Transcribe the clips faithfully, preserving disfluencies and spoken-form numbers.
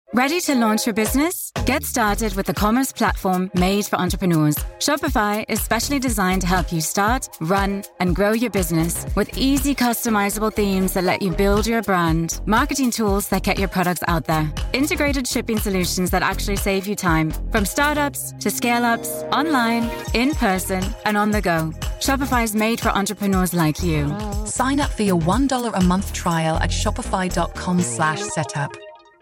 Ready to launch your business? Get started with the commerce platform made for entrepreneurs. Shopify is specially designed to help you start, run, and grow your business with easy customizable themes that let you build your brand, marketing tools that get your products out there, integrated shipping solutions that actually save you time, from startups to scale-ups, online, in person, and on the go. Shopify is made for entrepreneurs like you. Sign up for your one dollar a month trial at shopify.com slash setup.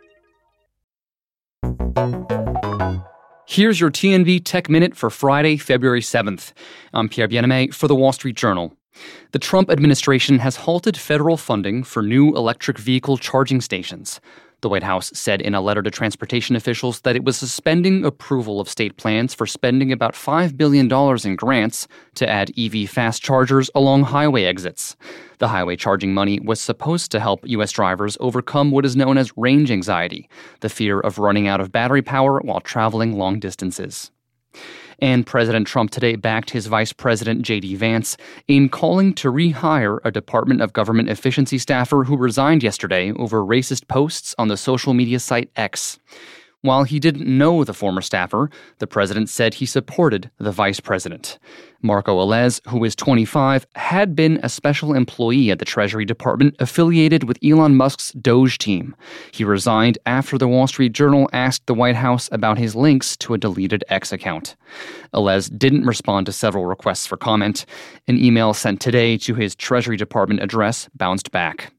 Here's your T N V Tech Minute for Friday, February seventh. I'm Pierre Bienaimé for The Wall Street Journal. The Trump administration has halted federal funding for new electric vehicle charging stations. The White House said in a letter to transportation officials that it was suspending approval of state plans for spending about five billion dollars in grants to add E V fast chargers along highway exits. The highway charging money was supposed to help U S drivers overcome what is known as range anxiety, the fear of running out of battery power while traveling long distances. And President Trump today backed his Vice President J D Vance in calling to rehire a Department of Government Efficiency staffer who resigned yesterday over racist posts on the social media site X. While he didn't know the former staffer, the president said he supported the vice president. Marco Alez, who is twenty-five, had been a special employee at the Treasury Department affiliated with Elon Musk's Doge team. He resigned after the Wall Street Journal asked the White House about his links to a deleted X account. Alez didn't respond to several requests for comment. An email sent today to his Treasury Department address bounced back.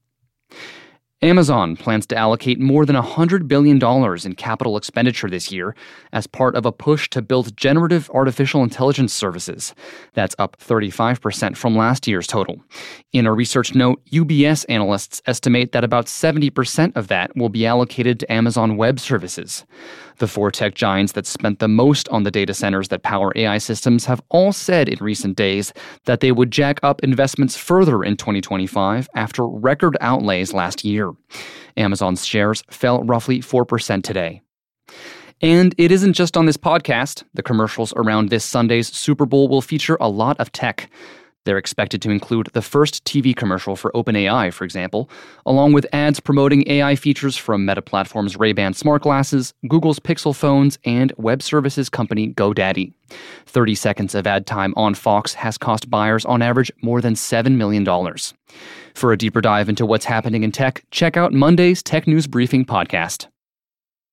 Amazon plans to allocate more than one hundred billion dollars in capital expenditure this year as part of a push to build generative artificial intelligence services. That's up thirty-five percent from last year's total. In a research note, U B S analysts estimate that about seventy percent of that will be allocated to Amazon Web Services. The four tech giants that spent the most on the data centers that power A I systems have all said in recent days that they would jack up investments further in twenty twenty-five after record outlays last year. Amazon's shares fell roughly four percent today. And it isn't just on this podcast. The commercials around this Sunday's Super Bowl will feature a lot of tech. They're expected to include the first T V commercial for OpenAI, for example, along with ads promoting A I features from Meta Platforms' Ray-Ban smart glasses, Google's Pixel phones, and web services company GoDaddy. thirty seconds of ad time on Fox has cost buyers on average more than seven million dollars. For a deeper dive into what's happening in tech, check out Monday's Tech News Briefing podcast.